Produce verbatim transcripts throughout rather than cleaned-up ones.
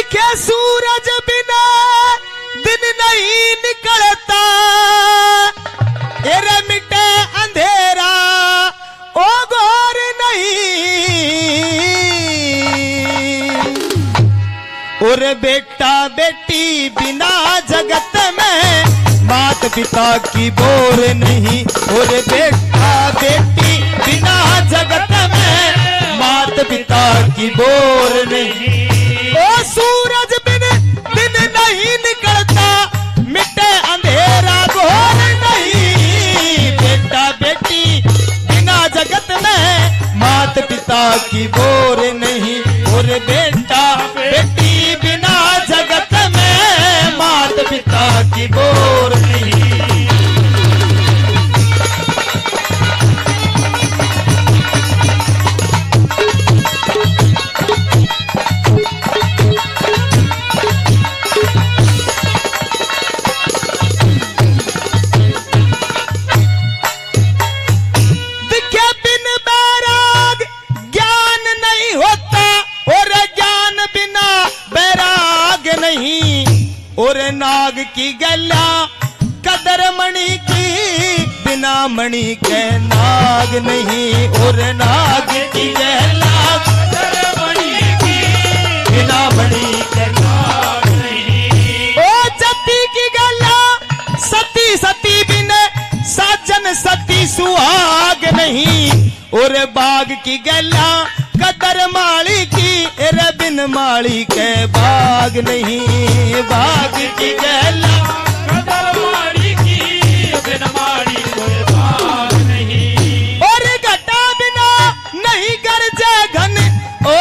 दिखे सूरज बिना दिन नहीं निकलता, एरे मिटे अंधेरा ओ घोर नहीं। और बेटा बेटी बिना जगत में मात पिता की बोर नहीं। और बेटा बेटी बिना जगत में मात पिता की बोर नहीं। ओ सूरज बिन दिन नहीं निकलता, मिटे अंधेरा घोर नहीं। बेटा बेटी बिना जगत में मात पिता की बोर नहीं। और बेटा बेटी बिना जगत में मात पिता की बोर नहीं। दिखे बिन बैराग ज्ञान नहीं होता, और ज्ञान बिना बैराग नहीं। और नाग की गला कदर मणि की बिना मणि के नाग नहीं। और नाग की गला कदर मणि की बिना मणि के नाग नहीं। ओ जति की गला सती सती बिन साजन सती सुहाग नहीं। और बाग की गला कदर माली की, एरे बिन माली के बाग नहीं। बाग की गला कदर माली की बिन माली के बाग नहीं। और घटा बिना नहीं गरजे घन, ओ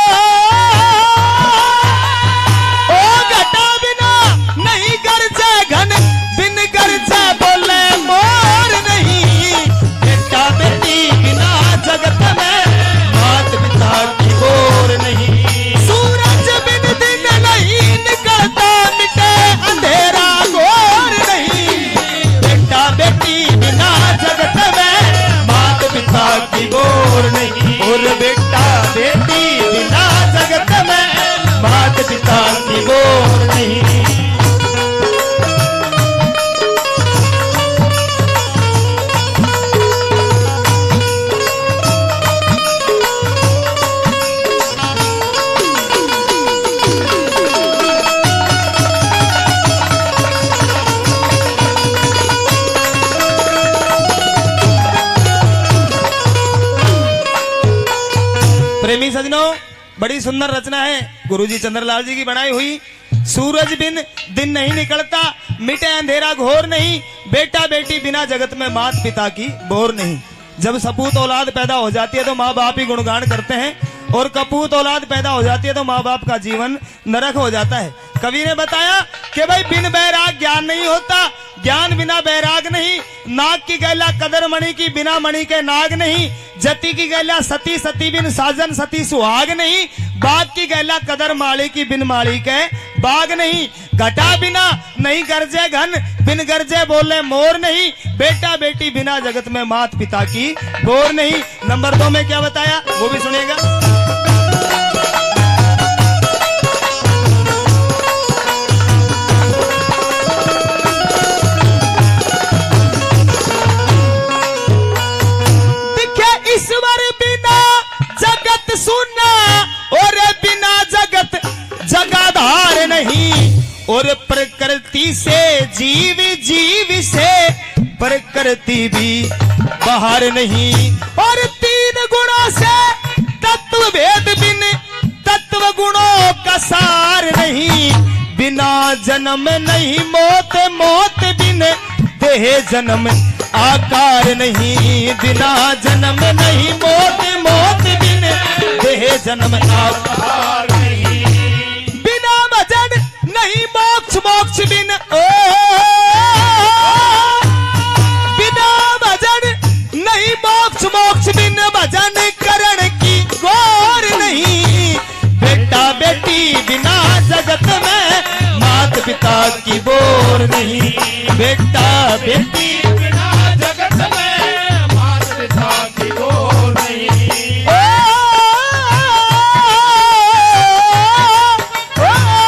ओ घटा बिना नहीं गरजे घन, बिन गरजे बोले मोर नहीं। बेटा बेटी बिना जगत में मात पिता की बोर नहीं। सूरज बिन दिन नहीं निकलता, मिटे अंधेरा घोर नहीं। बेटा बेटी बिना जगत में मात पिता की बोर नहीं। और बेटा बेटी बिना जगत में मात पिता की बोर नहीं। प्रेमी सजनों, बड़ी सुंदर रचना है गुरुजी चंद्रलाल जी की बनाई हुई। सूरज बिन दिन नहीं निकलता, मिटे अंधेरा घोर नहीं। बेटा बेटी बिना जगत में मात पिता की बोर नहीं। जब सपूत औलाद पैदा हो जाती है तो माँ बाप ही गुणगान करते हैं, और कपूत औलाद पैदा हो जाती है तो माँ बाप का जीवन नरक हो जाता है। कवि ने बताया कि भाई बिन बैराग ज्ञान नहीं होता, ज्ञान बिना बैराग नहीं। नाग की गैला कदर मणि की बिना मणि के नाग नहीं। जति की गैला सती सती बिन साजन सती सुहाग नहीं। बाग की गैला कदर माली की बिन माली के बाग नहीं। घटा बिना नहीं गरजे घन, बिन गरजे बोले मोर नहीं। बेटा बेटी बिना जगत में मात पिता की बोर नहीं। नंबर दो में क्या बताया वो भी सुनेगा। ईश्वर बिना जगत सुना, और बिना जगत जगाधार नहीं। और प्रकृति से जीव जीव से प्रकृति भी बाहर नहीं। और तीन गुणों से तत्व भेद बिन तत्व गुणों का सार नहीं। बिना जन्म नहीं मौत, मौत बिन देह जन्म आकार नहीं। बिना जन्म नहीं मौत, मौत बिन देह जन्म आकार नहीं। बिना भजन नहीं मोक्ष, मोक्ष बिन ओ बिना भजन नहीं मोक्ष, मोक्ष बिन भजन करण की गौर नहीं। बेटा बेटी बिना जगत में मात पिता की बोर नहीं। बेटा बेटी बिना जगत में मात पिता की बोर नहीं। ओ, ओ, ओ,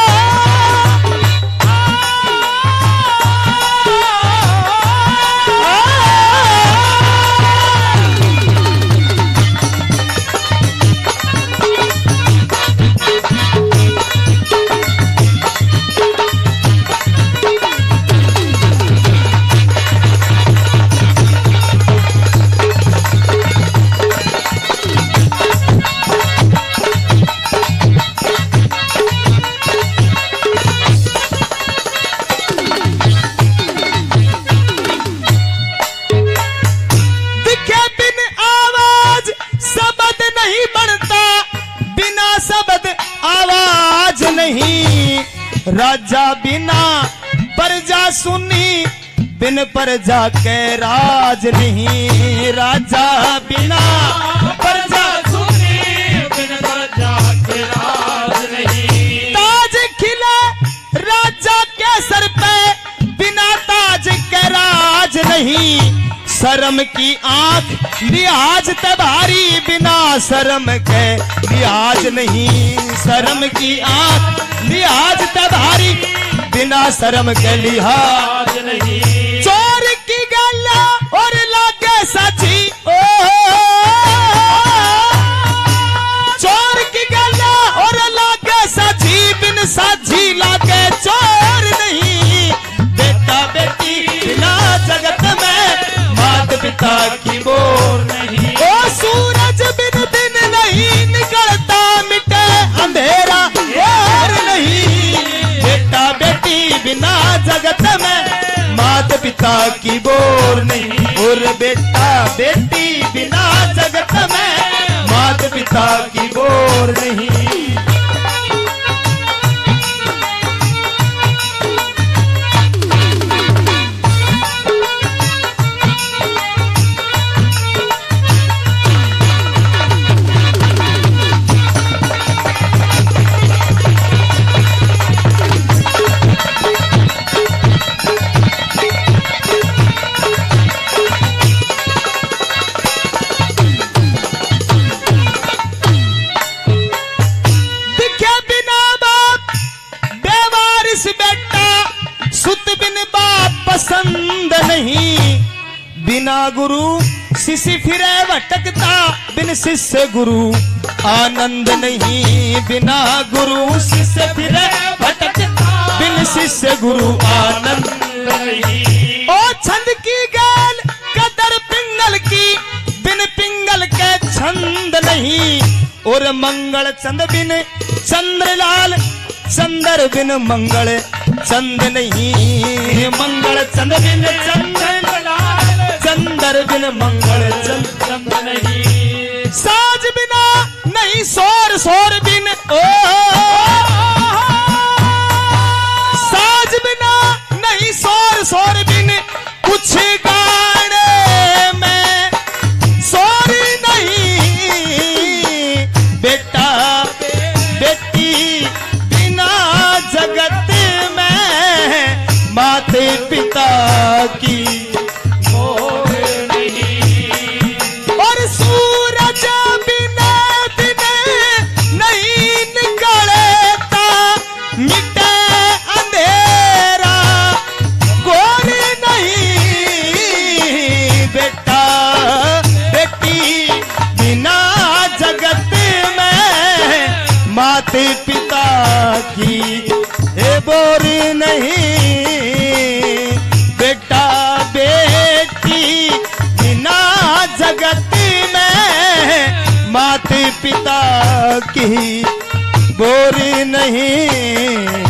नहीं, राजा बिना प्रजा सुनी, बिन प्रजा के राज नहीं। राजा बिना प्रजा सुनी, बिन प्रजा के राज नहीं। ताज खिले राजा के सर पे, बिना ताज के राज नहीं। शर्म की आंख लिहाज तबारी, बिना शर्म के लिहाज नहीं। शर्म की आंख लिहाज तबारी, बिना शर्म के लिहाज नहीं। चोर की गल्ला और लागे सची, ओ चोर की गल्ला और लागे सची, बिन साझी लागे चोर नहीं। बेटा बेटी बिना जगत में, मात पिता की बोर नहीं। ओ सूरज बिन दिन नहीं निकलता, मिटे अंधेरा और नहीं। बेटा बेटी बिना जगत में, मात पिता की बोर नहीं। और बेटा बेटी बिना जगत में, मात पिता की बोर नहीं। पसंद नहीं, बिना गुरु शिष्य फिरे भटकता, बिन शिष्य गुरु आनंद नहीं। बिना गुरु शिष्य फिरे भटकता, बिन शिष्य गुरु आनंद नहीं। ओ छंद की गाल कदर पिंगल की, बिन पिंगल के छंद नहीं। और मंगल चंद बिन चंद्रलाल, चंद्र बिन मंगल चंद नहीं। मंगल चंद बिन चंद्रलाल, चंद्र बिन मंगल चंद नहीं। साज बिना नहीं शोर, शोर बिन ओ साज बिना नहीं शोर, शोर बिन कुछ गाने में शोर नहीं। बेटा बेटी बिना जगत में, माते पिता की मोह नहीं। और सूरज बिना दिन नहीं निकलता, मिटे अंधेरा घोर नहीं। बेटा बेटी बिना जगत में, माते पिता की ए बोर नहीं। बेटा बेटी बिना जगत में, माते पिता की बोर नहीं।